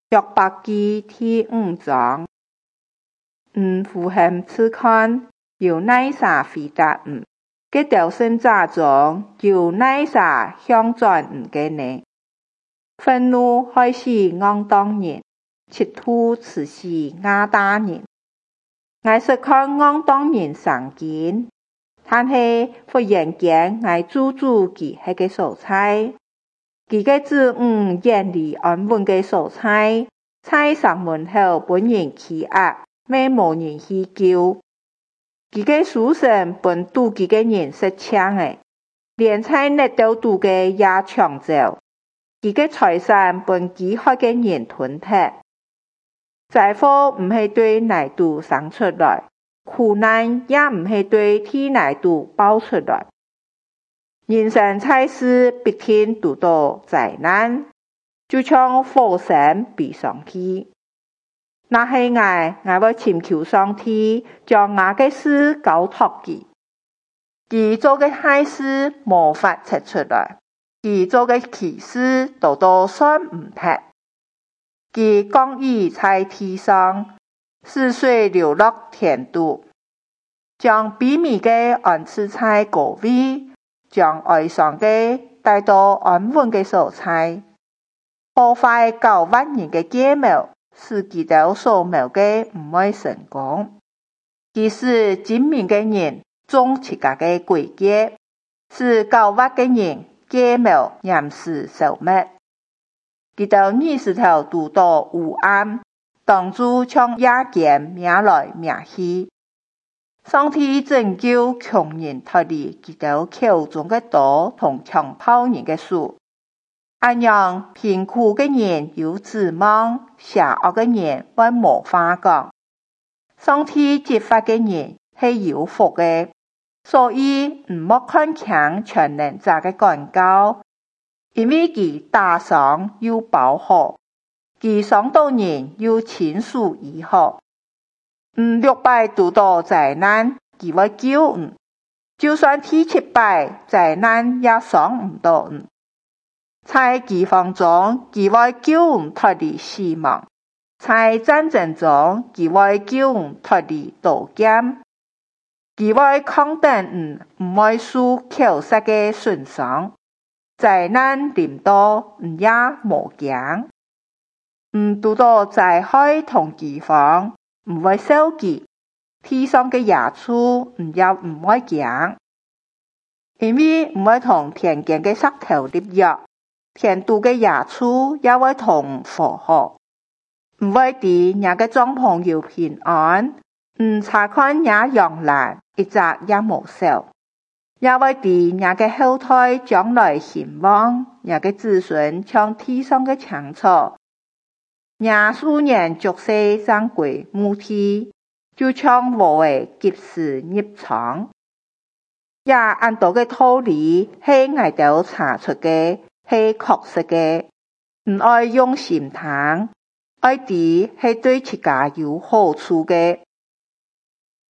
約伯記第5章，符合此看，有哪啥回答嘅朝聖者中有哪啥向轉嘅呢？憤怒開始戇當人，嫉妒刺死亞大人。我是看戇當人上見，但係忽然間我注佢係嘅所在，佢嘅子遠離安穩嘅所在，在城門口本人欺壓，咩無人去救。佢嘅書生本堵佢嘅人失槍嘅，連在熱豆堵嘅也搶走。佢嘅財產本飢渴嘅人吞吞。災禍唔係對哪度生出來，苦難也唔係對替哪度爆出來。人生在世必定遇到災難，就像火山逼上去。那係我會請求上帝將我嘅事交託佢。佢做嘅壞事無法測出來，佢做嘅奇事都算唔得。佢降雨在地上，使水流落田土，將卑微嘅安置在高位，將哀傷嘅帶到安穩嘅所在，破壞9萬人嘅計謀，使佢哋所謀嘅唔會成功。佢使精明嘅人中自家嘅詭計，使狡猾嘅人計謀掩飾消滅。佢哋20頭拄到烏暗，當主像夜間命來命去。上帝拯救窮人脫離佢哋口中嘅刀同強暴人嘅手，安讓貧苦嘅人有指望，邪惡嘅人會無話講。上帝接發嘅人係有福嘅，所以唔好看輕全能者嘅管教，因為佢打傷又包好，佢傷到人又親屬醫好。600拄到災難，佢會救就算第700災難也傷唔到在饑荒中，佢會救脫離死亡；在戰爭中，佢會救脫離刀劍。佢會抗等唔會受口舌嘅損傷。災難臨到也無驚，拄到災害同饑荒，唔會受驚。地上嘅野畜也唔會驚，因為唔會同田間嘅石頭立約，田土嘅野畜也會同和好，唔會對人嘅帳篷有平安，查看也養懶，一隻也無少。也會對人嘅後代將來興旺，人嘅子孫像地上嘅青草，人數年足世上歸母地，就像無為及時入倉。也按道嘅道理係我哋查出嘅，係確實嘅，唔愛用心聽，愛啲係對自家有好處嘅。